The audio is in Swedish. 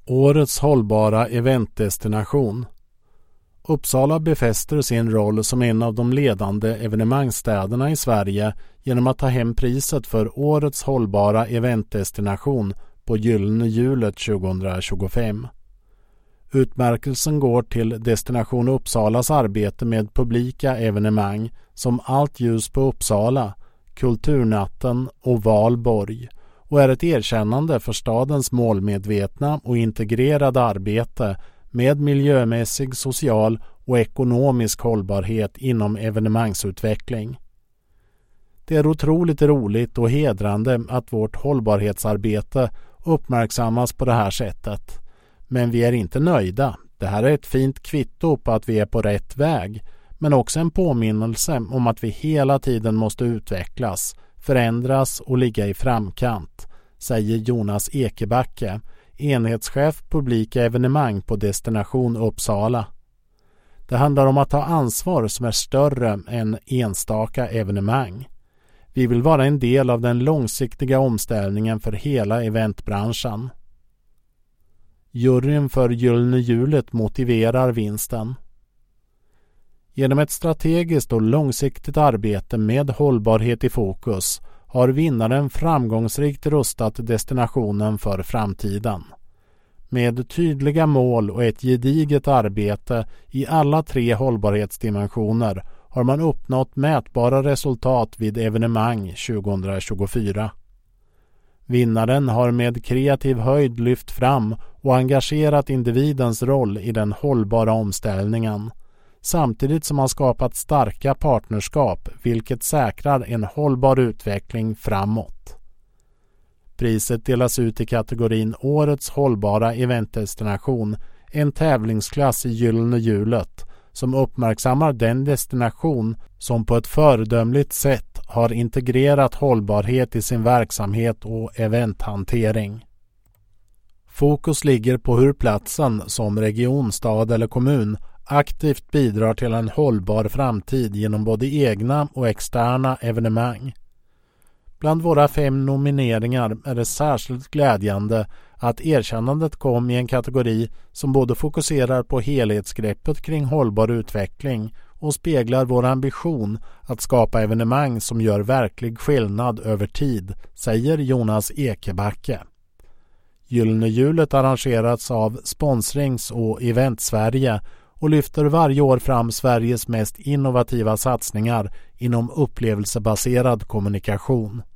Årets hållbara eventdestination. Uppsala befäster sin roll som en av de ledande evenemangsstäderna i Sverige genom att ta hem priset för Årets hållbara eventdestination på Gyllene hjulet 2025. Utmärkelsen går till Destination Uppsalas arbete med publika evenemang som Allt ljus på Uppsala, Kulturnatten och Valborg och är ett erkännande för stadens målmedvetna och integrerade arbete med miljömässig, social och ekonomisk hållbarhet inom evenemangsutveckling. Det är otroligt roligt och hedrande att vårt hållbarhetsarbete uppmärksammas på det här sättet. Men vi är inte nöjda. Det här är ett fint kvitto på att vi är på rätt väg, men också en påminnelse om att vi hela tiden måste utvecklas, förändras och ligga i framkant, säger Jonas Ekebacke, enhetschef publika evenemang på Destination Uppsala. Det handlar om att ta ansvar som är större än enstaka evenemang. Vi vill vara en del av den långsiktiga omställningen för hela eventbranschen. Juryn för Gyllene hjulet motiverar vinsten. Genom ett strategiskt och långsiktigt arbete med hållbarhet i fokus har vinnaren framgångsrikt rustat destinationen för framtiden. Med tydliga mål och ett gediget arbete i alla 3 hållbarhetsdimensioner har man uppnått mätbara resultat vid evenemang 2024. Vinnaren har med kreativ höjd lyft fram och engagerat individens roll i den hållbara omställningen, samtidigt som man skapat starka partnerskap vilket säkrar en hållbar utveckling framåt. Priset delas ut i kategorin Årets hållbara eventdestination, en tävlingsklass i Gyllene hjulet som uppmärksammar den destination som på ett föredömligt sätt har integrerat hållbarhet i sin verksamhet och eventhantering. Fokus ligger på hur platsen som region, stad eller kommun aktivt bidrar till en hållbar framtid genom både egna och externa evenemang. Bland våra 5 nomineringar är det särskilt glädjande att erkännandet kom i en kategori som både fokuserar på helhetsgreppet kring hållbar utveckling och speglar vår ambition att skapa evenemang som gör verklig skillnad över tid, säger Jonas Ekebacke. Gyllene hjulet arrangerats av Sponsrings och Event Sverige och lyfter varje år fram Sveriges mest innovativa satsningar inom upplevelsebaserad kommunikation.